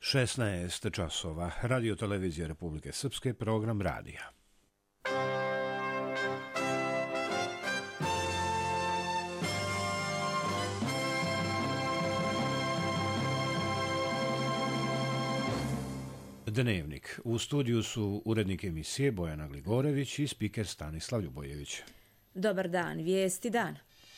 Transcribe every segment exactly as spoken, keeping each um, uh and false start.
šesnaest časova. Radio televizija Republike Srpske, program radija. Dnevnik. U studiju su urednik emisije Bojana Gligorević i spiker Stanislav Ljubojević. Dobar dan, vijesti dan.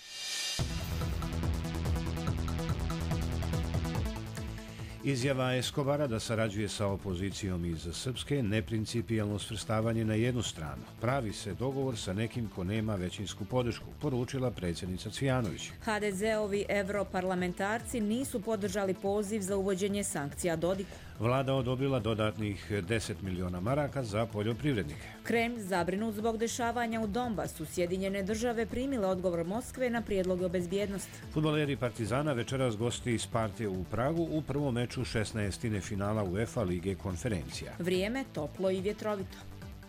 Izjava Escobara da sarađuje sa opozicijom iz Srpske neprincipijelno svrstavanje na jednu stranu. Pravi se dogovor sa nekim ko nema većinsku podršku, poručila predsjednica Cvijanović. ha de ze-ovi europarlamentarci nisu podržali poziv za uvođenje sankcija Dodiku. Vlada odobrila dodatnih deset miliona maraka za poljoprivrednike. Kremlj zabrinut zbog dešavanja u Donbasu. Sjedinjene države primile odgovor Moskve na prijedloge o bezbjednosti. Fudbaleri Partizana večeras gosti iz Partije u Pragu u prvom meču šesnaestine finala UEFA Lige konferencija. Vrijeme toplo i vjetrovito.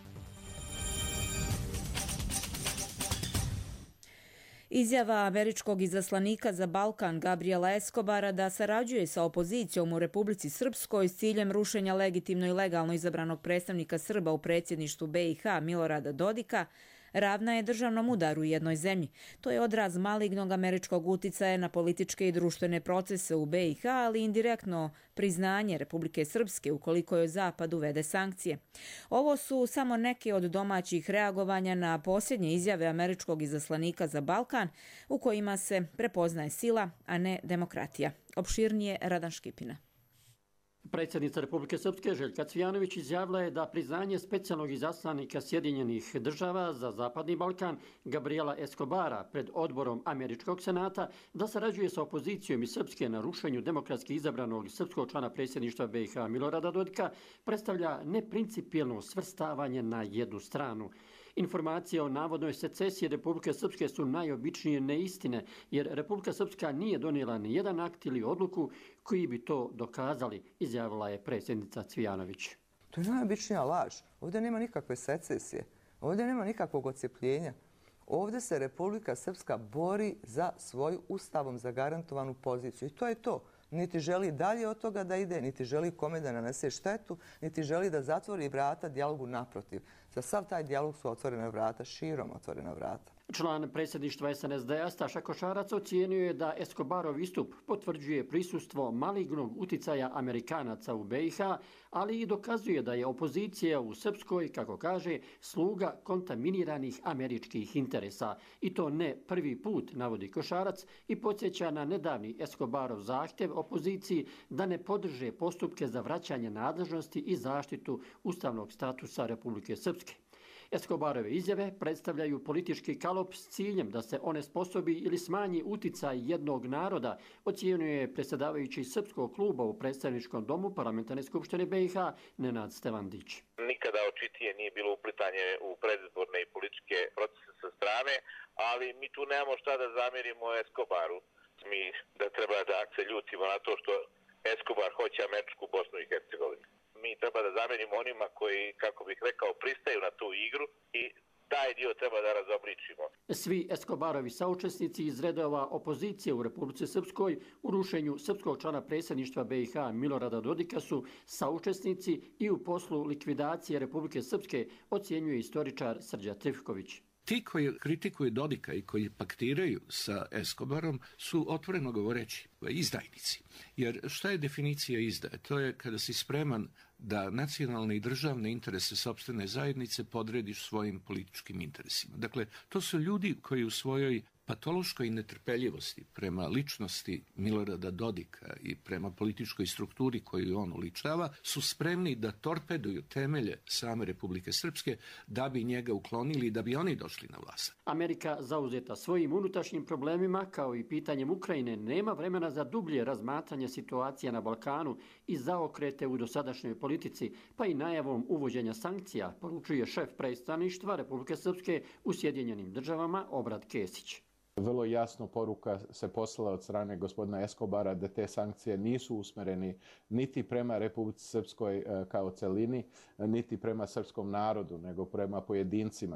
Izjava američkog izaslanika za Balkan Gabriela Escobara da sarađuje sa opozicijom u Republici Srpskoj s ciljem rušenja legitimno i legalno izabranog predstavnika Srba u predsjedništvu be i ha Milorada Dodika ravna je državnom udaru u jednoj zemlji. To je odraz malignog američkog uticaja na političke i društvene procese u be i ha, ali indirektno priznanje Republike Srpske ukoliko joj Zapad uvede sankcije. Ovo su samo neke od domaćih reagovanja na posljednje izjave američkog izaslanika za Balkan u kojima se prepoznaje sila, a ne demokratija. Opširnije Radan Škipina. Predsjednica Republike Srpske Željka Cvijanović izjavila je da priznanje specijalnog izaslanika Sjedinjenih država za Zapadni Balkan Gabriela Escobara pred odborom Američkog senata da sarađuje sa opozicijom iz Srpske na rušenju demokratski izabranog srpskog člana predsjedništva be i ha Milorada Dodika predstavlja neprincipijelno svrstavanje na jednu stranu. Informacije o navodnoj secesiji Republike Srpske su najobičnije neistine, jer Republika Srpska nije donijela ni jedan akt ili odluku koji bi to dokazali, izjavila je predsjednica Cvijanović. To je najobičnija laž. Ovdje nema nikakve secesije. Ovdje nema nikakvog odcepljenja. Ovdje se Republika Srpska bori za svoju ustavom zagarantovanu poziciju. I to je to. Niti želi dalje od toga da ide, niti želi kome da nanese štetu, niti želi da zatvori vrata dijalogu naprotiv. Za sav taj dijalog su otvorena vrata, širom otvorena vrata. Član predsjedništva es en es de a Staša Košarac ocijenio je da Escobarov istup potvrđuje prisustvo malignog uticaja Amerikanaca u be i ha, ali i dokazuje da je opozicija u Srpskoj, kako kaže, sluga kontaminiranih američkih interesa. I to ne prvi put, navodi Košarac, i podsjeća na nedavni Escobarov zahtjev opoziciji da ne podrže postupke za vraćanje nadležnosti i zaštitu ustavnog statusa Republike Srpske. Escobarove izjave predstavljaju politički kalop s ciljem da se onesposobi ili smanji uticaj jednog naroda, ocijenjuje predsjedavajući Srpskog kluba u predstavničkom domu Parlamentarne skupštine be i ha Nenad Stevandić. Nikada očitije nije bilo uplitanje u predizborne i političke procese sa strane, ali mi tu nemamo šta da zamjerimo Escobaru. Mi da treba da se ljutimo na to što Escobar hoće američku Bosnu i Hercegovinu. Mi treba da zamjerimo onima koji, kako bih rekao, pristaju na tu igru i taj dio treba da razobličimo. Svi Escobarovi saučesnici iz redova opozicije u Republici Srpskoj u rušenju srpskog člana predsjedništva be i ha Milorada Dodika su saučesnici i u poslu likvidacije Republike Srpske, ocjenjuje istoričar Srđa Trifković. Ti koji kritikuju Dodika i koji paktiraju sa Escobarom su, otvoreno govoreći, izdajnici. Jer šta je definicija izdaje? To je kada si spreman da nacionalne i državne interese sopstvene zajednice podrediš svojim političkim interesima. Dakle, to su ljudi koji u svojoj patološkoj netrpeljivosti prema ličnosti Milorada Dodika i prema političkoj strukturi koju on uličava su spremni da torpeduju temelje same Republike Srpske da bi njega uklonili i da bi oni došli na vlast. Amerika, zauzeta svojim unutrašnjim problemima kao i pitanjem Ukrajine, nema vremena za dublje razmatranje situacija na Balkanu i zaokrete u dosadašnjoj politici, pa i najavom uvođenja sankcija, poručuje šef predstavništva Republike Srpske u Sjedinjenim državama Obrad Kesić. Vrlo jasno poruka se poslala od strane gospodina Escobara da te sankcije nisu usmereni niti prema Republici Srpskoj kao celini, niti prema srpskom narodu, nego prema pojedincima.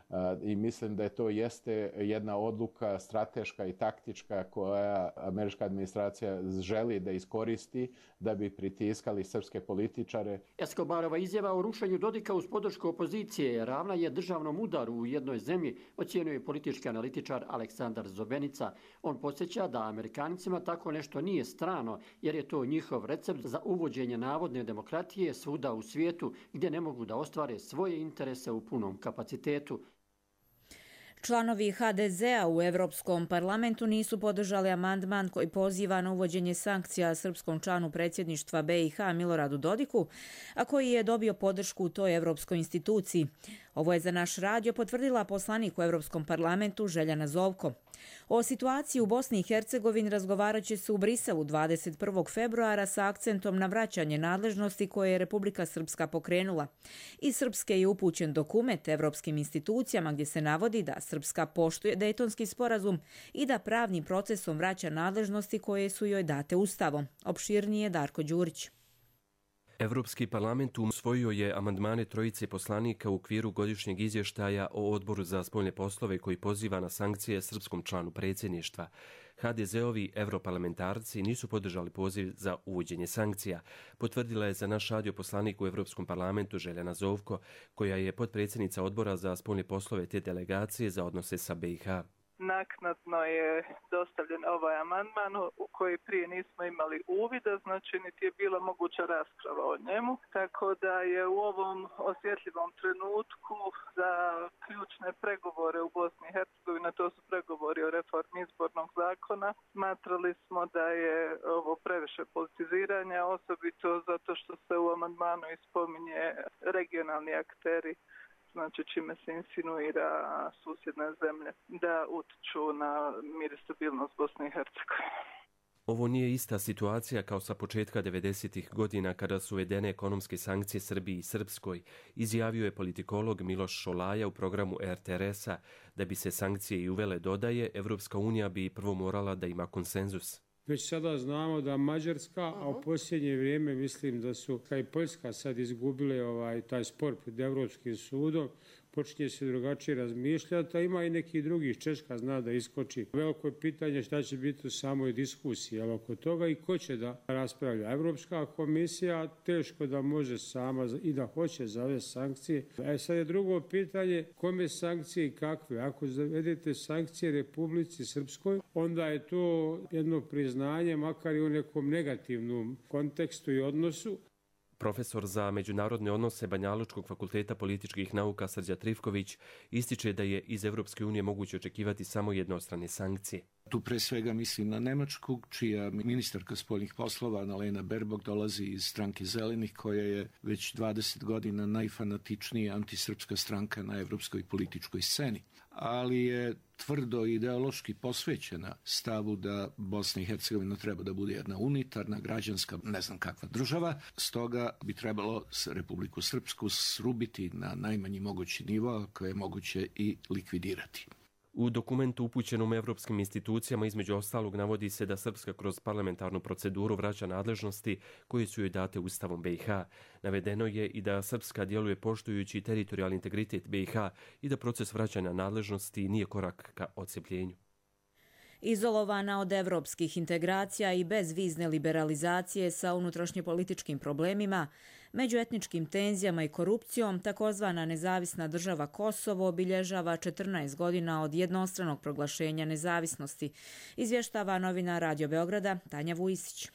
I mislim da je to jeste jedna odluka strateška i taktička koja američka administracija želi da iskoristi da bi pritiskali srpske političare. Escobarova izjava o rušenju Dodika uz podršku opozicije ravna je državnom udaru u jednoj zemlji, ocjenjuje politički analitičar Aleksandar Zobenica. On podsjeća da Amerikanicima tako nešto nije strano, jer je to njihov recept za uvođenje navodne demokratije svuda u svijetu, gdje ne mogu da ostvare svoje interese u punom kapacitetu. Članovi ha de zea u Evropskom parlamentu nisu podržali amandman koji poziva na uvođenje sankcija srpskom članu predsjedništva be i ha Miloradu Dodiku, a koji je dobio podršku u toj evropskoj instituciji. Ovo je za naš radio potvrdila poslanik u Evropskom parlamentu Željana Zovko. O situaciji u Bosni i Hercegovini razgovarat će se u Briselu dvadeset prvog februara sa akcentom na vraćanje nadležnosti koje je Republika Srpska pokrenula. Iz Srpske je upućen dokument evropskim institucijama gdje se navodi da Srpska poštuje Dejtonski sporazum i da pravnim procesom vraća nadležnosti koje su joj date Ustavom. Opširnije Darko Đurić. Evropski parlament usvojio je amandmane trojice poslanika u okviru godišnjeg izvještaja o Odboru za spoljne poslove koji poziva na sankcije srpskom članu predsjedništva. ha de zeovi europarlamentarci nisu podržali poziv za uvođenje sankcija, potvrdila je za naš radio poslanik u Evropskom parlamentu Željana Zovko, koja je potpredsjednica Odbora za spoljne poslove te delegacije za odnose sa be i ha. Naknadno je dostavljen ovaj amandman u koji prije nismo imali uvida, znači niti je bila moguća rasprava o njemu. Tako da je u ovom osjetljivom trenutku za ključne pregovore u Bosni i Hercegovini, to su pregovori o reformi izbornog zakona, smatrali smo da je ovo previše politiziranja, osobito zato što se u amandmanu ispominje regionalni akteri, znači čime se insinuira susjedne zemlje da utiču na mir i stabilnost Bosne i Hercegovine. Ovo nije ista situacija kao sa početka devedesetih godina kada su uvedene ekonomske sankcije Srbiji i Srpskoj, izjavio je politikolog Miloš Šolaja u programu er te er es-a. Da bi se sankcije i uvele, dodaje, Evropska unija bi prvo morala da ima konsenzus. Već sada znamo da Mađarska, a u posljednje vrijeme mislim da su kao i Poljska sad izgubile ovaj, taj spor pred Evropskim sudom, počinje se drugačije razmišljati, a ima i neki drugi. Češka zna da iskoči. Veliko je pitanje šta će biti u samoj diskusiji ali oko toga i ko će da raspravlja. Evropska komisija teško da može sama i da hoće zavesti sankcije. E sad je drugo pitanje kome sankcije i kakve. Ako zavedete sankcije Republici Srpskoj, onda je to jedno priznanje, makar i u nekom negativnom kontekstu i odnosu. Profesor za međunarodne odnose Banjalučkog fakulteta političkih nauka Srđa Trifković ističe da je iz Evropske unije moguće očekivati samo jednostrane sankcije. Tu pre svega mislim na Nemačku, čija ministarka spoljnih poslova Annalena Baerbock dolazi iz stranke Zelenih, koja je već dvadeset godina najfanatičnija antisrpska stranka na evropskoj političkoj sceni. Ali je tvrdo ideološki posvećena stavu da Bosna i Hercegovina treba da bude jedna unitarna, građanska, ne znam kakva država. Stoga bi trebalo Republiku Srpsku srubiti na najmanji mogući nivo, koje je moguće i likvidirati. U dokumentu upućenom evropskim institucijama između ostalog navodi se da Srpska kroz parlamentarnu proceduru vraća nadležnosti koje su joj date Ustavom be i ha. Navedeno je i da Srpska djeluje poštujući teritorijalni integritet be i ha i da proces vraćanja nadležnosti nije korak ka odcepljenju. Izolovana od evropskih integracija i bez vizne liberalizacije sa unutrašnjopolitičkim problemima, međuetničkim tenzijama i korupcijom, takozvana nezavisna država Kosovo obilježava četrnaest godina od jednostranog proglašenja nezavisnosti, izvještava novinar Radio Beograda Tanja Vujisić.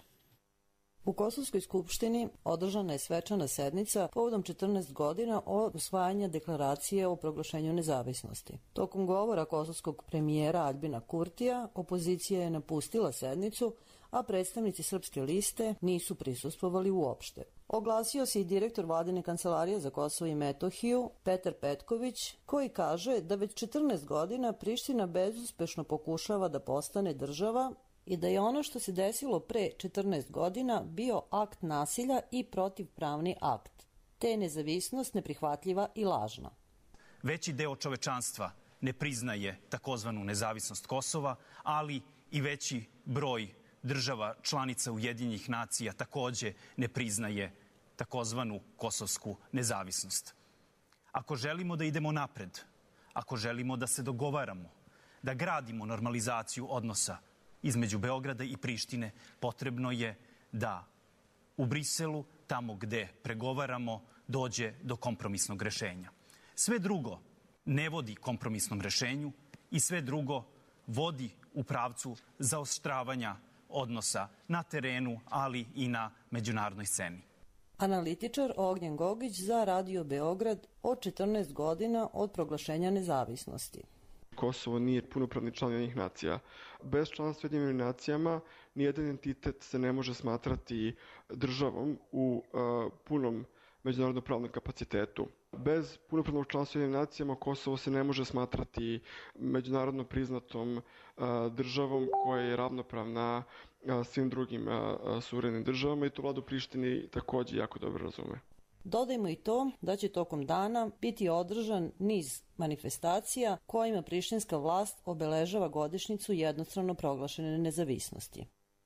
U Kosovskoj skupštini održana je svečana sednica povodom četrnaest godina od usvajanja deklaracije o proglašenju nezavisnosti. Tokom govora kosovskog premijera Aljbina Kurtija, opozicija je napustila sednicu, a predstavnici Srpske liste nisu prisustvovali uopšte. Oglasio se i direktor vladine kancelarije za Kosovo i Metohiju, Petar Petković, koji kaže da već četrnaest godina Priština bezuspešno pokušava da postane država i da je ono što se desilo pre četrnaest godina bio akt nasilja i protivpravni akt, te je nezavisnost neprihvatljiva i lažna. Veći deo čovečanstva ne priznaje takozvanu nezavisnost Kosova, ali i veći broj država članica Ujedinjenih nacija takođe ne priznaje takozvanu kosovsku nezavisnost. Ako želimo da idemo napred, ako želimo da se dogovaramo, da gradimo normalizaciju odnosa između Beograda i Prištine, potrebno je da u Briselu, tamo gde pregovaramo, dođe do kompromisnog rešenja. Sve drugo ne vodi kompromisnom rešenju i sve drugo vodi u pravcu zaoštravanja odnosa na terenu, ali i na međunarodnoj sceni. Analitičar Ognjen Gogić za Radio Beograd od četrnaest godina od proglašenja nezavisnosti. Kosovo nije punopravni član Ujedinjenih nacija. Bez članstva u Ujedinjenim nacijama nijedan entitet se ne može smatrati državom u uh, punom međunarodno-pravnom kapacitetu. Bez punopravnog članstva u Ujedinjenim nacijama Kosovo se ne može smatrati međunarodno priznatom uh, državom koja je ravnopravna uh, svim drugim uh, suverenim državama i to vlada u Prištini takođe jako dobro razume. Dodajmo i to da će tokom dana biti održan niz manifestacija kojima prištinska vlast obeležava godišnjicu jednostrano proglašene nezavisnosti.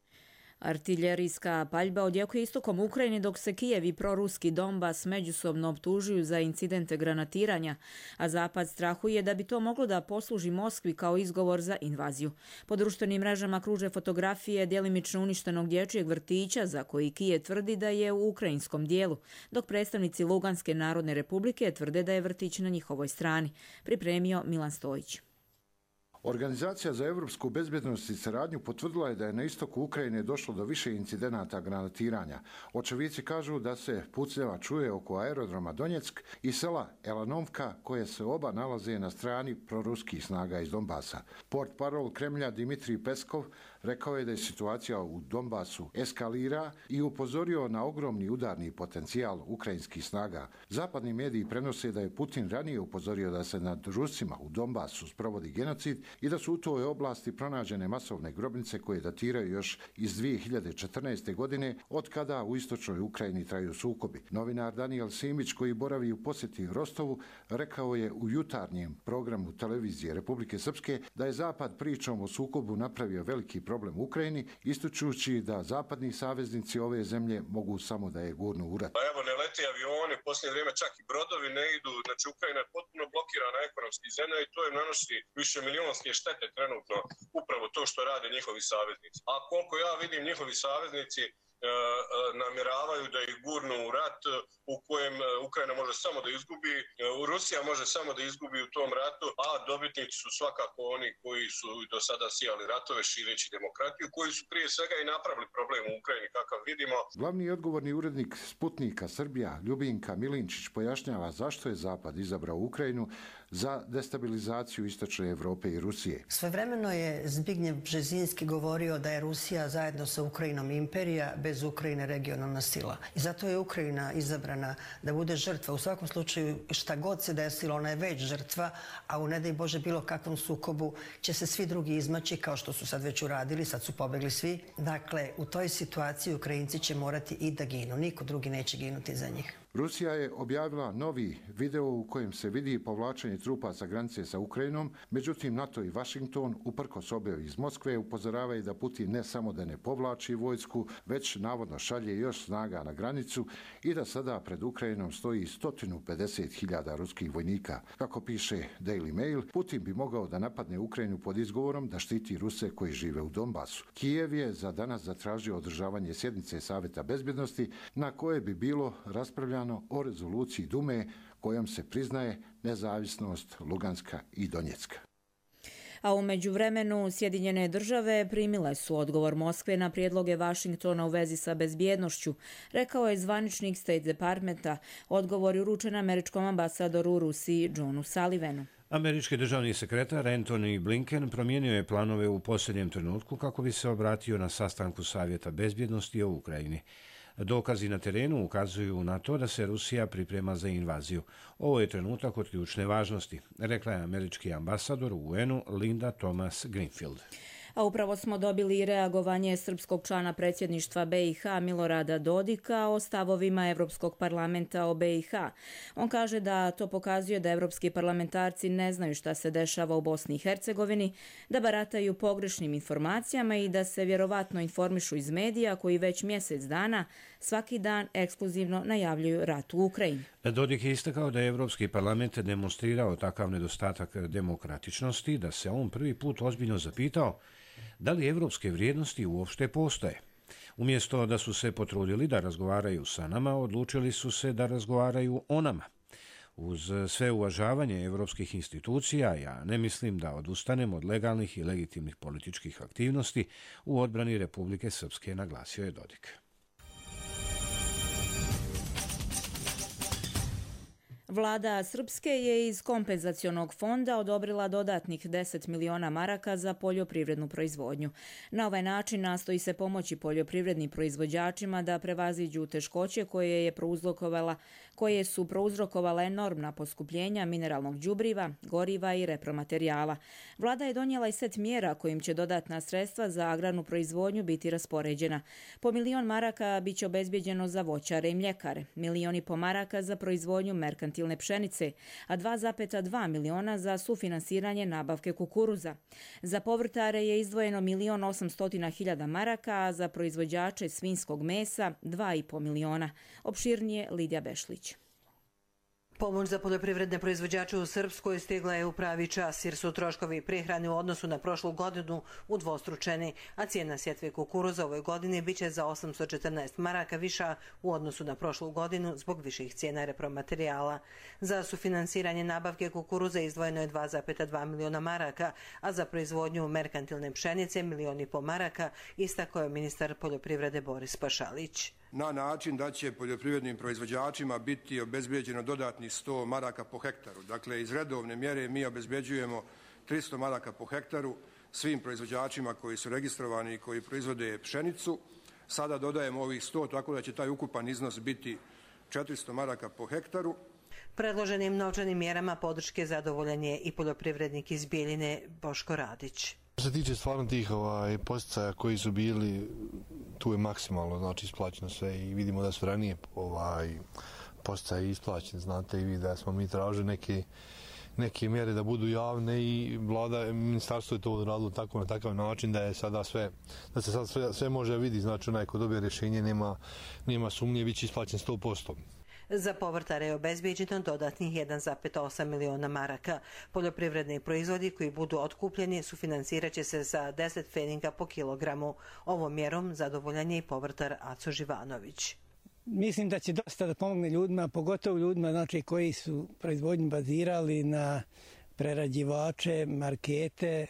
Artiljerijska paljba odjekuje istokom Ukrajine dok se Kijev i proruski Donbas međusobno optužuju za incidente granatiranja, a Zapad strahuje da bi to moglo da posluži Moskvi kao izgovor za invaziju. Po društvenim mrežama kruže fotografije djelimično uništenog dječjeg vrtića za koji Kijev tvrdi da je u ukrajinskom dijelu, dok predstavnici Luganske narodne republike tvrde da je vrtić na njihovoj strani. Pripremio Milan Stojić. Organizacija za evropsku bezbjednost i saradnju potvrdila je da je na istoku Ukrajine došlo do više incidenata granatiranja. Očevici kažu da se pucnjava čuje oko aerodroma Donjeck i sela Elanovka, koje se oba nalaze na strani proruskih snaga iz Donbasa. Portparol Kremlja Dimitrij Peskov rekao je da je situacija u Donbasu eskalira i upozorio na ogromni udarni potencijal ukrajinskih snaga. Zapadni mediji prenose da je Putin ranije upozorio da se nad Rusima u Donbasu sprovodi genocid i da su u toj oblasti pronađene masovne grobnice koje datiraju još iz dvije hiljade četrnaeste. godine, od kada u istočnoj Ukrajini traju sukobi. Novinar Daniel Simić, koji boravi u posjeti Rostovu, rekao je u jutarnjem programu televizije Republike Srpske da je Zapad pričom o sukobu napravio veliki problem u Ukrajini, ističući da zapadni saveznici ove zemlje mogu samo da je gurnu u rat. Pa evo, ne leti avioni, u posljednje vrijeme čak i brodovi ne idu, znači Ukrajina je potpuno blokirana ekonomski zemlja i to je nanosi više milionske štete trenutno, upravo to što rade njihovi saveznici. A koliko ja vidim, njihovi saveznici e, e, namjeravaju da ih gurnu u rat u kojem Ukrajina može samo da izgubi, Rusija može samo da izgubi u tom ratu, a dobitnici su svakako oni koji su do sada sijali ratove šireći demokratiju, koji su prije svega i napravili problem u Ukrajini kakav vidimo. Glavni odgovorni urednik Sputnika Srbija, Ljubinka Milinčić, pojašnjava zašto je Zapad izabrao Ukrajinu za destabilizaciju istočne Evrope i Rusije. Svojevremeno je Zbignjev Bžezinski govorio da je Rusija zajedno sa Ukrajinom imperija, bez Ukrajine regionalna sila. I zato je Ukrajina izabrana da bude žrtva. U svakom slučaju, šta god se desilo, ona je već žrtva, a u ne daj Bože bilo kakvom sukobu će se svi drugi izmaći, kao što su sad već uradili, sad su pobegli svi. Dakle, u toj situaciji Ukrajinci će morati i da ginu. Niko drugi neće ginuti za njih. Rusija je objavila novi video u kojem se vidi povlačenje trupa sa granice sa Ukrajinom, međutim NATO i Washington, uprkos objavi iz Moskve, upozoravaju da Putin ne samo da ne povlači vojsku, već navodno šalje još snaga na granicu i da sada pred Ukrajinom stoji sto pedeset hiljada ruskih vojnika. Kako piše Daily Mail, Putin bi mogao da napadne Ukrajinu pod izgovorom da štiti Ruse koji žive u Donbasu. Kijev je za danas zatražio održavanje sjednice Saveta bezbjednosti na koje bi bilo raspravljano o rezoluciji Dume kojom se priznaje nezavisnost Luganska i Donjecka. A u međuvremenu Sjedinjene države primile su odgovor Moskve na prijedloge Vašingtona u vezi sa bezbjednošću, rekao je zvaničnik State Departmenta. Odgovor je uručen američkom ambasadoru u Rusiji Johnu Sullivanu. Američki državni sekretar Antony Blinken promijenio je planove u posljednjem trenutku kako bi se obratio na sastanku Savjeta bezbjednosti o Ukrajini. Dokazi na terenu ukazuju na to da se Rusija priprema za invaziju. Ovo je trenutak od ključne važnosti, rekla je američki ambasador u U N-u Linda Thomas Greenfield. A upravo smo dobili reagovanje srpskog člana predsjedništva B i H Milorada Dodika o stavovima Evropskog parlamenta o B i H. On kaže da to pokazuje da evropski parlamentarci ne znaju šta se dešava u Bosni i Hercegovini, da barataju pogrešnim informacijama i da se vjerovatno informišu iz medija koji već mjesec dana svaki dan ekskluzivno najavljuju rat u Ukrajini. Dodik je istakao da je Evropski parlament demonstrirao takav nedostatak demokratičnosti da se on prvi put ozbiljno zapitao da li evropske vrijednosti uopšte postoje. Umjesto da su se potrudili da razgovaraju sa nama, odlučili su se da razgovaraju o nama. Uz sve uvažavanje evropskih institucija, ja ne mislim da odustanem od legalnih i legitimnih političkih aktivnosti u odbrani Republike Srpske, naglasio je Dodik. Vlada Srpske je iz kompenzacionog fonda odobrila dodatnih deset miliona maraka za poljoprivrednu proizvodnju. Na ovaj način nastoji se pomoći poljoprivrednim proizvođačima da prevaziđu teškoće koje je prouzrokovala, koje su prouzrokovala enormna poskupljenja mineralnog đubriva, goriva i repromaterijala. Vlada je donijela i set mjera kojim će dodatna sredstva za agrarnu proizvodnju biti raspoređena. Po milion maraka biće obezbijeđeno za voćare i mljekare, milion i po maraka za proizvodnju merkantilne pšenice, a dva zarez dva miliona za sufinansiranje nabavke kukuruza. Za povrtare je izdvojeno milion osamsto hiljada maraka, a za proizvođače svinjskog mesa dva i po miliona. Opširnije Lidija Bešlić. Pomoć za poljoprivredne proizvođače u Srpskoj stigla je u pravi čas jer su troškovi prehrane u odnosu na prošlu godinu udvostručeni, a cijena sjetve kukuruza ovoj godini biće za osamsto četrnaest maraka viša u odnosu na prošlu godinu zbog viših cijena repromaterijala. Za sufinansiranje nabavke kukuruza izdvojeno je dva zarez dva miliona maraka, a za proizvodnju merkantilne pšenice milion i po maraka, istakao je ministar poljoprivrede Boris Pašalić. Na način da će poljoprivrednim proizvođačima biti obezbeđeno dodatnih sto maraka po hektaru. Dakle, iz redovne mjere mi obezbeđujemo tristo maraka po hektaru svim proizvođačima koji su registrovani i koji proizvode pšenicu. Sada dodajemo ovih sto, tako da će taj ukupan iznos biti četiristo maraka po hektaru. Predloženim novčanim mjerama podrške zadovoljan je i poljoprivrednik iz Bijeljine Boško Radić. Što se tiče stvarno tih ovaj, posticaja koji su bili, tu je maksimalno znači isplaćeno sve i vidimo da su ranije ovaj, posticaji isplaćeni. Znate i vi da smo mi tražili neke, neke mjere da budu javne i vlada, ministarstvo je to radilo tako na takav način da je sada sve, da se sad sve, sve može vidjeti, znači onaj ko dobije rješenje nema, nema sumnje, bit će isplaćen sto posto. Za povrtare je obezbijeđeno dodatnih jedan zarez osam miliona maraka. Poljoprivredni proizvodi koji budu otkupljeni sufinansirat će se za deset pfeninga po kilogramu. Ovom mjerom zadovoljan je i povrtar Aco Živanović. Mislim da će dosta da pomogne ljudima, pogotovo ljudima znači, koji su proizvodnju bazirali na prerađivače, markete.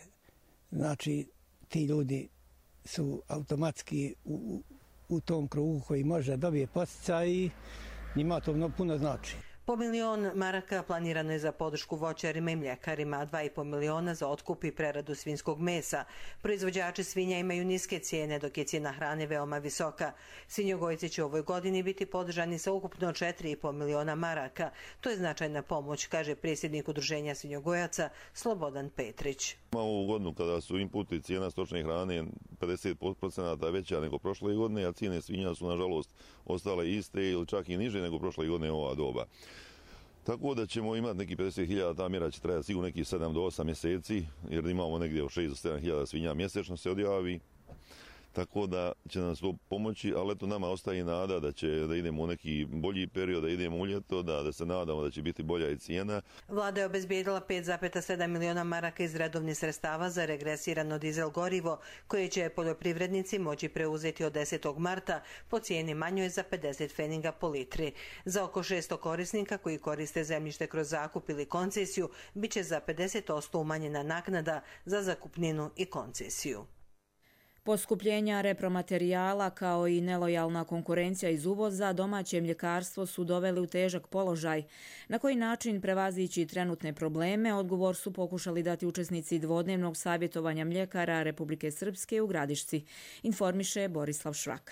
Znači, ti ljudi su automatski u, u tom krugu koji može da dobije posticaj i njima to puno znači. Po milion maraka planirano je za podršku voćarima i mljekarima, a dva i po miliona za otkup i preradu svinjskog mesa. Proizvođači svinja imaju niske cijene, dok je cijena hrane veoma visoka. Svinjogojci će u ovoj godini biti podržani sa ukupno četiri i po miliona maraka. To je značajna pomoć, kaže predsjednik Udruženja svinjogojaca Slobodan Petrić. Ovu godinu kada su inputi cijena stočne hrane pedeset posto veća nego prošle godine, a cijene svinja su nažalost ostale iste ili čak i niže nego prošle godine ova doba. Tako da ćemo imati neki pedeset hiljada, ta mjera će trajati sigurno nekih sedam do osam mjeseci, jer imamo negdje od šest do sedam hiljada svinja mjesečno se odjavi. Tako da će nas to pomoći, ali eto nama ostaje nada da će da idemo u neki bolji period, da idemo u ljeto, da, da se nadamo da će biti bolja i cijena. Vlada je obezbijedila pet zarez sedam miliona maraka iz redovnih sredstava za regresirano dizel gorivo, koje će poljoprivrednici moći preuzeti od desetog marta po cijeni manjoj za pedeset pfeninga po litri. Za oko šesto korisnika koji koriste zemljište kroz zakup ili koncesiju, bit će za pedeset posto umanjena naknada za zakupninu i koncesiju. Poskupljenja repromaterijala kao i nelojalna konkurencija iz uvoza domaće mljekarstvo su doveli u težak položaj. Na koji način prevazići trenutne probleme, odgovor su pokušali dati učesnici dvodnevnog savjetovanja mljekara Republike Srpske u Gradišci, informiše Borislav Švaka.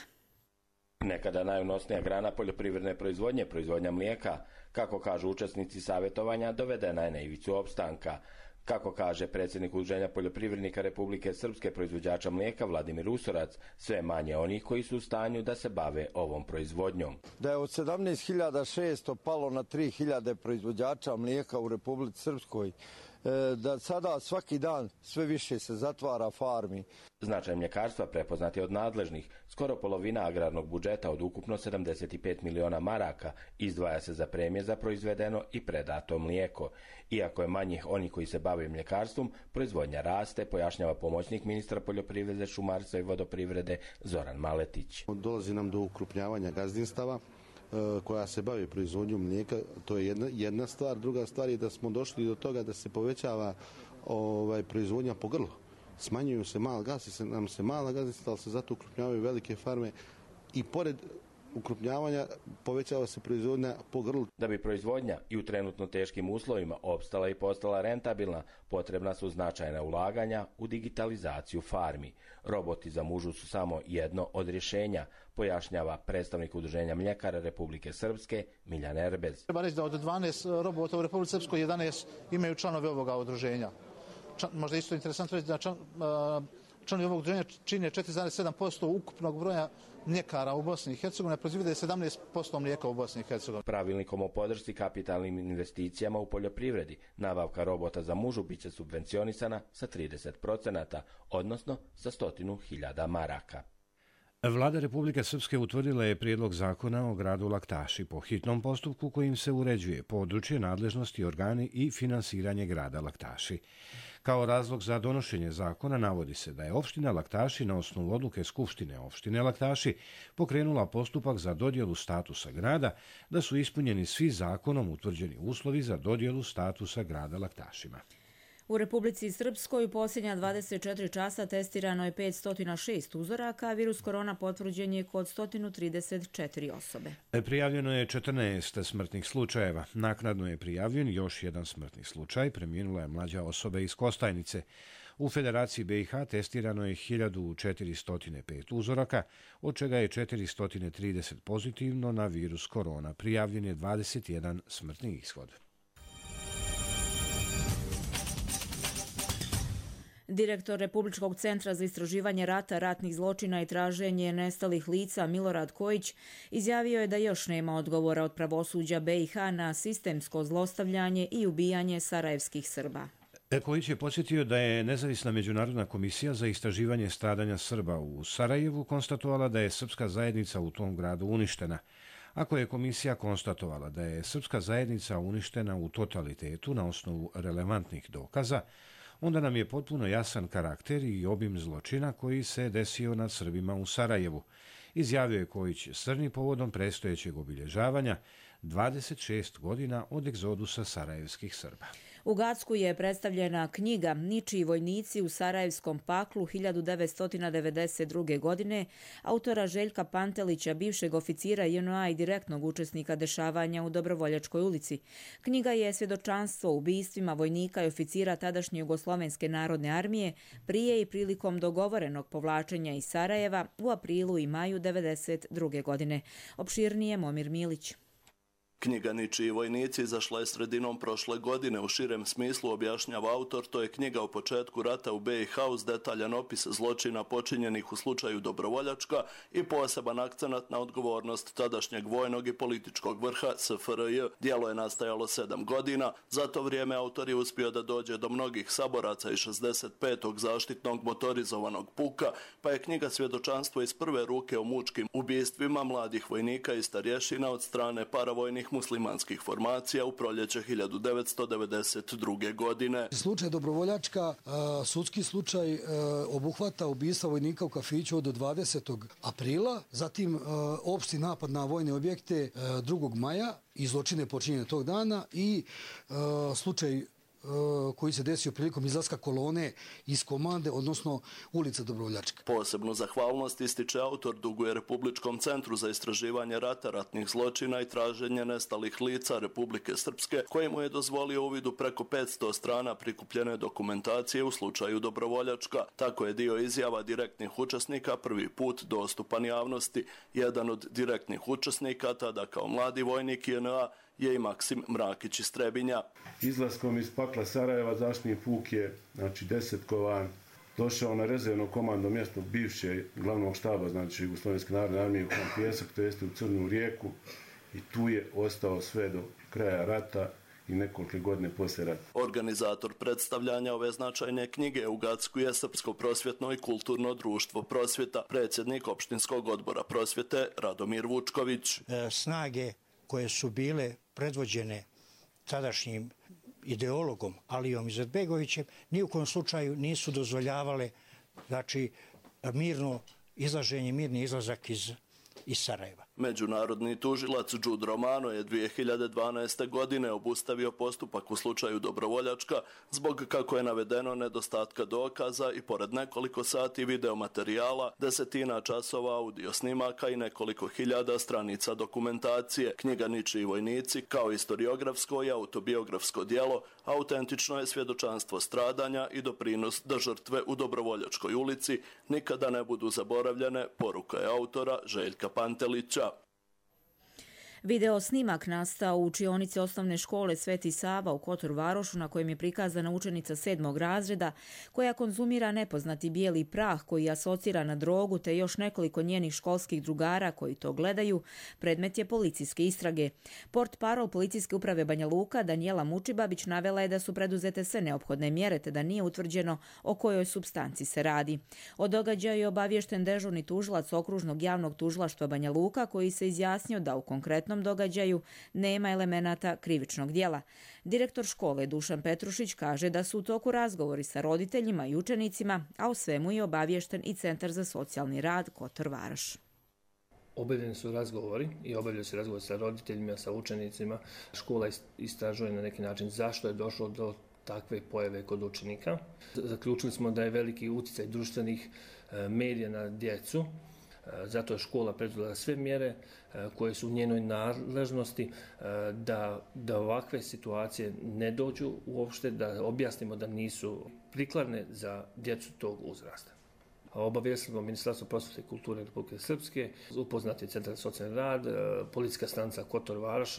Nekada najunosnija grana poljoprivredne proizvodnje, proizvodnja mlijeka, kako kažu učesnici savjetovanja, dovedena je na ivicu opstanka. Kako kaže predsjednik Udruženja poljoprivrednika Republike Srpske proizvođača mlijeka Vladimir Usorac, sve manje onih koji su u stanju da se bave ovom proizvodnjom. Da je od sedamnaest hiljada šesto palo na tri hiljade proizvođača mlijeka u Republici Srpskoj da sada svaki dan sve više se zatvara farmi. Značaj mljekarstva prepoznat je od nadležnih. Skoro polovina agrarnog budžeta od ukupno sedamdeset pet miliona maraka izdvaja se za premije za proizvedeno i predato mlijeko. Iako je manjih oni koji se bave mljekarstvom, proizvodnja raste, pojašnjava pomoćnik ministra poljoprivrede, šumarstva i vodoprivrede Zoran Maletić. Dolazi nam do ukrupnjavanja gazdinstava koja se bavi proizvodnjom mlijeka, to je jedna, jedna stvar. Druga stvar je da smo došli do toga da se povećava ovaj, proizvodnja po grlu. Smanjuju se mala, gasi se, nam se mala gazdinstva, ali se zato ukrupnjavaju velike farme i pored ukrupnjavanja povećava se proizvodnja po grlu. Da bi proizvodnja i u trenutno teškim uslovima opstala i postala rentabilna, potrebna su značajna ulaganja u digitalizaciju farmi. Roboti za mužu su samo jedno od rješenja, pojašnjava predstavnik Udruženja mljekara Republike Srpske Miljan Erbez. Treba reći da od dvanaest robota u Republici Srpskoj jedanaest imaju članove ovoga udruženja. Čan, možda isto interesantno reći da član, članovi ovog udruženja čine četiri zarez sedam posto ukupnog broja mljekara u Bosni i Hercegovini, proizvode sedamnaest posto mlijeka u Bosni i Hercegovini. Pravilnikom o podršci kapitalnim investicijama u poljoprivredi nabavka robota za mužu biće subvencionisana sa trideset procenata, odnosno sa stotinu hiljada maraka. Vlada Republike Srpske utvrdila je prijedlog zakona o gradu Laktaši po hitnom postupku kojim se uređuje područje, nadležnosti, organi i finansiranje grada Laktaši. Kao razlog za donošenje zakona navodi se da je opština Laktaši na osnovu odluke Skupštine opštine Laktaši pokrenula postupak za dodjelu statusa grada, da su ispunjeni svi zakonom utvrđeni uslovi za dodjelu statusa grada Laktašima. U Republici Srpskoj u posljednja dvadeset četiri časa testirano je petsto šest uzoraka, a virus korona potvrđen je kod sto trideset četiri osobe. Prijavljeno je četrnaest smrtnih slučajeva. Naknadno je prijavljen još jedan smrtni slučaj. Preminula je mlađa osoba iz Kostajnice. U Federaciji B i H testirano je hiljadu četiristo pet uzoraka, od čega je četiristo trideset pozitivno na virus korona. Prijavljen je dvadeset jedan smrtni ishod. Direktor Republičkog centra za istraživanje rata, ratnih zločina i traženje nestalih lica Milorad Kojić izjavio je da još nema odgovora od pravosuđa B i H na sistemsko zlostavljanje i ubijanje sarajevskih Srba. Kojić je podsjetio da je nezavisna međunarodna komisija za istraživanje stradanja Srba u Sarajevu konstatovala da je srpska zajednica u tom gradu uništena. Ako je komisija konstatovala da je srpska zajednica uništena u totalitetu na osnovu relevantnih dokaza, onda nam je potpuno jasan karakter i obim zločina koji se desio nad Srbima u Sarajevu, izjavio je Kojić Crni povodom predstojećeg obilježavanja dvadeset šest godina od egzodusa sarajevskih Srba. U Gacku je predstavljena knjiga Ničiji vojnici u Sarajevskom paklu hiljadu devetsto devedeset druge. godine autora Željka Pantelića, bivšeg oficira J N A i direktnog učesnika dešavanja u Dobrovoljačkoj ulici. Knjiga je svjedočanstvo o ubistvima vojnika i oficira tadašnje Jugoslovenske narodne armije prije i prilikom dogovorenog povlačenja iz Sarajeva u aprilu i maju devedeset druge. godine. Opširnije Momir Milić. Knjiga Ničiji vojnici izašla je sredinom prošle godine. U širem smislu, objašnjava autor, to je knjiga o početku rata u B i H uz detaljan opis zločina počinjenih u slučaju Dobrovoljačka i poseban akcenat na odgovornost tadašnjeg vojnog i političkog vrha S F R J. Djelo je nastajalo sedam godina. Za to vrijeme autor je uspio da dođe do mnogih saboraca iz šezdeset petog zaštitnog motorizovanog puka, pa je knjiga svjedočanstvo iz prve ruke o mučkim ubistvima mladih vojnika i starješina od strane paravojnih muslimanskih formacija u proljeće hiljadu devetsto devedeset druge. godine. Slučaj Dobrovoljačka, sudski slučaj obuhvata ubistva vojnika u kafiću od dvadesetog aprila, zatim opšti napad na vojne objekte drugog maja i zločine počinjene tog dana i slučaj koji se desio prilikom izlaska kolone iz komande, odnosno ulica Dobrovoljačka. Posebnu zahvalnost ističe autor duguje Republičkom centru za istraživanje rata, ratnih zločina i traženje nestalih lica Republike Srpske, koji mu je dozvolio uvid u preko petsto strana prikupljene dokumentacije u slučaju Dobrovoljačka. Tako je dio izjava direktnih učesnika prvi put dostupan javnosti. Jedan od direktnih učesnika, tada kao mladi vojnik J N A, je i Maksim Mrakić iz Trebinja. Izlaskom iz pakla Sarajeva zaštitni puk je, znači desetkovan, došao na rezervno komandno mjesto bivše glavnog štaba, znači Jugoslovenske narodne armije u Pjesak, to jeste u Crnu rijeku, i tu je ostao sve do kraja rata i nekoliko godine poslije rata. Organizator predstavljanja ove značajne knjige u Gacku je Srpsko prosvjetno i kulturno društvo Prosvjeta, predsjednik opštinskog odbora prosvjete Radomir Vučković. Snage koje su bile predvođene tadašnjim ideologom Alijom Izetbegovićem ni u kojem slučaju nisu dozvoljavale znači mirno izlaženje, mirni izlazak iz, iz Sarajeva. Međunarodni tužilac Đud Romano je dvije hiljade dvanaeste. godine obustavio postupak u slučaju Dobrovoljačka zbog, kako je navedeno, nedostatka dokaza i pored nekoliko sati videomaterijala, desetina časova audio snimaka i nekoliko hiljada stranica dokumentacije. Knjiga Ničiji vojnici, kao historiografsko i autobiografsko djelo, autentično je svjedočanstvo stradanja i doprinos da žrtve u Dobrovoljačkoj ulici nikada ne budu zaboravljene, poruka je autora Željka Pantelića. Video snimak nastao u učionici osnovne škole Sveti Sava u Kotor Varošu, na kojem je prikazana učenica sedmog razreda koja konzumira nepoznati bijeli prah koji asocira na drogu, te još nekoliko njenih školskih drugara koji to gledaju, predmet je policijske istrage. Portparol policijske uprave Banja Luka Danijela Mučibabić navela je da su preduzete sve neophodne mjere te da nije utvrđeno o kojoj supstanci se radi. O događaju je obaviješten dežurni tužilac okružnog javnog tužilaštva Banja Luka koji se izjasnio da u konkretnom događaju nema elemenata krivičnog djela. Direktor škole Dušan Petrušić kaže da su u toku razgovori sa roditeljima i učenicima, a o svemu je obaviješten i Centar za socijalni rad Kotor Varoš. Obavljeni su razgovori i obavljaju se razgovori sa roditeljima, sa učenicima. Škola istražuje na neki način zašto je došlo do takve pojave kod učenika. Zaključili smo da je veliki utjecaj društvenih medija na djecu. Zato je škola preduzela sve mjere koje su u njenoj nadležnosti da, da ovakve situacije ne dođu uopšte, da objasnimo da nisu prikladne za djecu tog uzrasta. Obavijestili smo Ministarstvo prosvjete i kulture Republike Srpske, upoznati Centar za socijalni rad, policijska stanica Kotor Varoš.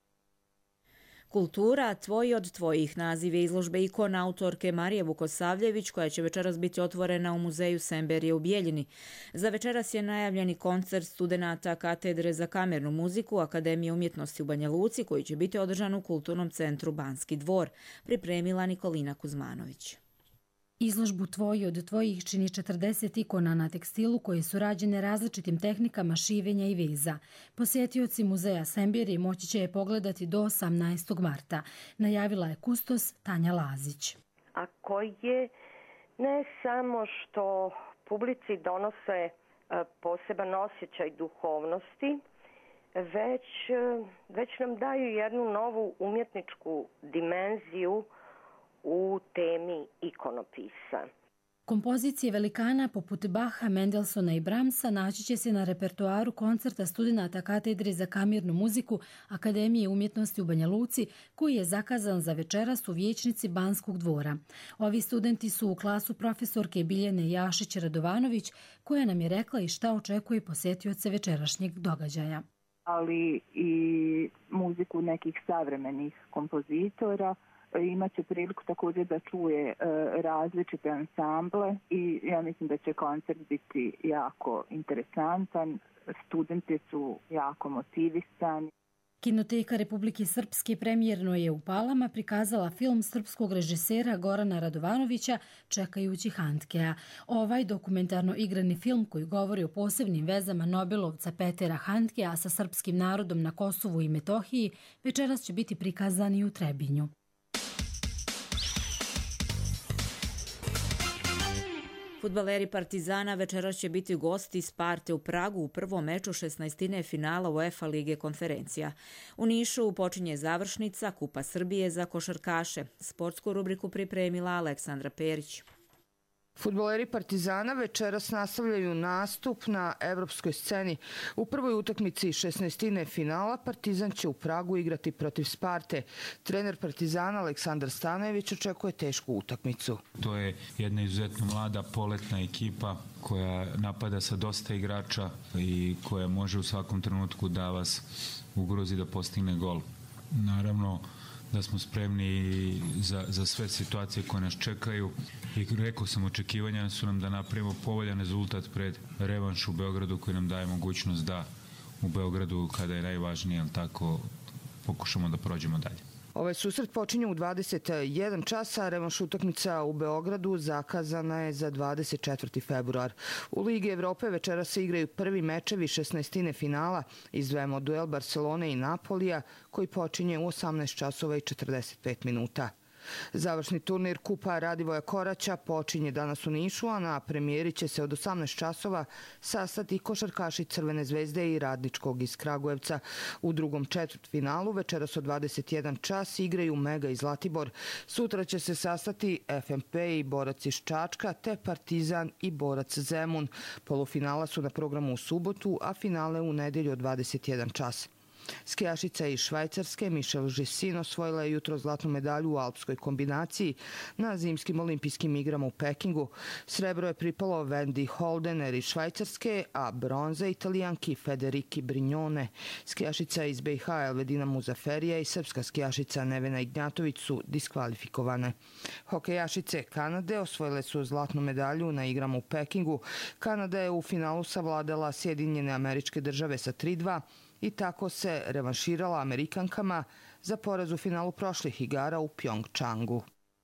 Kultura, tvoji od tvojih, naziv je izložbe ikona autorke Marije Vukosavljević koja će večeras biti otvorena u muzeju Semberije u Bijeljini. Za večeras je najavljeni koncert studenata Katedre za kamernu muziku Akademije umjetnosti u Banja Luci koji će biti održan u Kulturnom centru Banski dvor, pripremila Nikolina Kuzmanović. Izložbu Tvoji od tvojih čini četrdeset ikona na tekstilu koje su rađene različitim tehnikama šivenja i veza. Posjetioci muzeja Semberije moći će je pogledati do osamnaestog marta, najavila je kustos Tanja Lazić. A koje ne samo što publici donose poseban osjećaj duhovnosti, već, već nam daju jednu novu umjetničku dimenziju u temi ikonopisa. Kompozicije velikana poput Baha, Mendelsona i Brahmsa naći će se na repertoaru koncerta studenata Katedre za kamernu muziku Akademije umjetnosti u Banja Luci, koji je zakazan za večeras u vijećnici Banskog dvora. Ovi studenti su u klasu profesorke Biljane Jašić-Radovanović, koja nam je rekla i šta očekuje posjetioce večerašnjeg događaja. Ali i muziku nekih savremenih kompozitora. Imaće priliku također da čuje e, različite ansamble i ja mislim da će koncert biti jako interesantan. Studenti su jako motivisani. Kinoteka Republike Srpske premijerno je u Palama prikazala film srpskog režisera Gorana Radovanovića Čekajući Handkea. Ovaj dokumentarno igrani film koji govori o posebnim vezama Nobelovca Petera Handkea sa srpskim narodom na Kosovu i Metohiji večeras će biti prikazan i u Trebinju. Fudbaleri Partizana večeras će biti gosti Sparte u Pragu u prvom meču šesnaestine finala UEFA Lige konferencija. U Nišu počinje završnica Kupa Srbije za košarkaše. Sportsku rubriku pripremila Aleksandra Perić. Fudbaleri Partizana večeras nastavljaju nastup na evropskoj sceni. U prvoj utakmici šesnaestine finala Partizan će u Pragu igrati protiv Sparte. Trener Partizana Aleksandar Stanojević očekuje tešku utakmicu. To je jedna izuzetno mlada poletna ekipa koja napada sa dosta igrača i koja može u svakom trenutku da vas ugrozi da postigne gol. Naravno, da smo spremni za, za sve situacije koje nas čekaju i rekao sam, očekivanja su nam da napravimo povoljan rezultat pred revanš u Beogradu koji nam daje mogućnost da u Beogradu kada je najvažnije, ali tako, pokušamo da prođemo dalje. Ovaj susret počinje u dvadeset jedan časa, a revanš utakmica u Beogradu zakazana je za dvadeset četvrti februar. U Ligi Evrope večera se igraju prvi mečevi šesnaestine finala. Izdvajamo duel Barcelone i Napolija koji počinje u osamnaest časova i četrdeset pet minuta. Završni turnir Kupa Radivoja Koraća počinje danas u Nišu, a na premijeri će se od osamnaest časova sastati košarkaši Crvene zvezde i Radničkog iz Kragujevca. U drugom četvrtfinalu večeras od dvadeset jedan čas igraju Mega i Zlatibor. Sutra će se sastati F M P i Borac iz Čačka te Partizan i Borac Zemun. Polufinala su na programu u subotu, a finale u nedelju od dvadeset jedan čas. Skijašica iz Švajcarske Michelle Jessin osvojila je jutro zlatnu medalju u alpskoj kombinaciji na zimskim olimpijskim igrama u Pekingu. Srebro je pripalo Wendy Holdener iz Švajcarske, a bronza Italijanki Federiki Brignone. Skijašica iz B i H Elvedina Muzaferija i srpska skijašica Nevena Ignjatović su diskvalifikovane. Hokejašice Kanade osvojile su zlatnu medalju na igrama u Pekingu. Kanada je u finalu savladala Sjedinjene Američke Države sa tri dva, i tako se revanširala Amerikankama za poraz u finalu prošlih igara u Pjongčangu.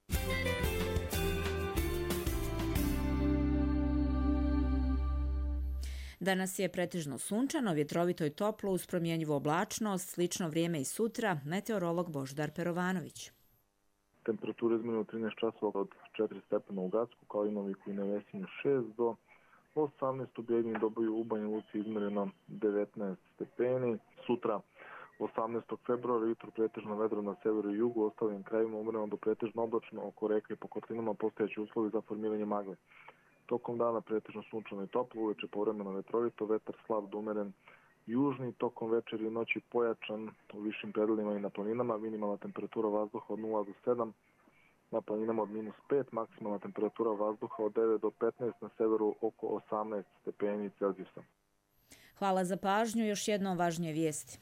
Danas je pretežno sunčano, vjetrovito i toplo uz promjenjivu oblačnost, slično vrijeme i sutra, meteorolog Božidar Perovanović. Temperatura izmjena u trinaest časova od četiri stepena u Gacku, kao i Noviku i Nevesinju šest do osamnaest u Bijeljini, Doboju, u Banja Luci izmjereno devetnaest stepeni. Sutra osamnaestog februara jutro pretežno vedro na severu i jugu, ostalim krajevima umjereno do pretežno oblačno, oko reke i po kotlinama postojeći uslovi za formiranje magle. Tokom dana pretežno sunčano i toplo, uveče povremeno vetrovito, vetar slab do umeren južni, tokom večeri i noći pojačan u višim predelima i na planinama, minimalna temperatura vazduha od nula do sedam, na planinama od minus pet, maksimalna temperatura vazduha od devet do petnaest, na severu oko osamnaest stepeni Celzijusa. Hvala za pažnju, još jednom važnije vijesti.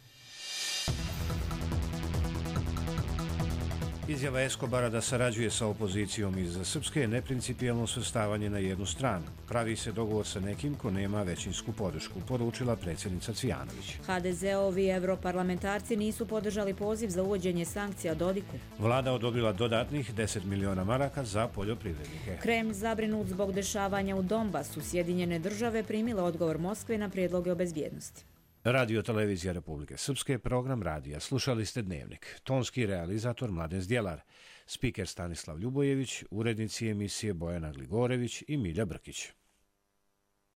Izjava Eskobara da sarađuje sa opozicijom iz Srpske je neprincipijelno svrstavanje na jednu stranu. Pravi se dogovor sa nekim ko nema većinsku podršku, poručila predsjednica Cvijanović. ha de ze-ovi europarlamentarci nisu podržali poziv za uvođenje sankcija Dodiku. Vlada odobrila dodatnih deset miliona maraka za poljoprivrednike. Kremlj zabrinut zbog dešavanja u Donbasu, Sjedinjene države primile odgovor Moskve na prijedloge o bezbjednosti. Radio Televizija Republike Srpske, program radija. Slušali ste Dnevnik. Tonski realizator Mladen Zdjelar, spiker Stanislav Ljubojević, urednici emisije Bojana Gligorević i Milja Brkić.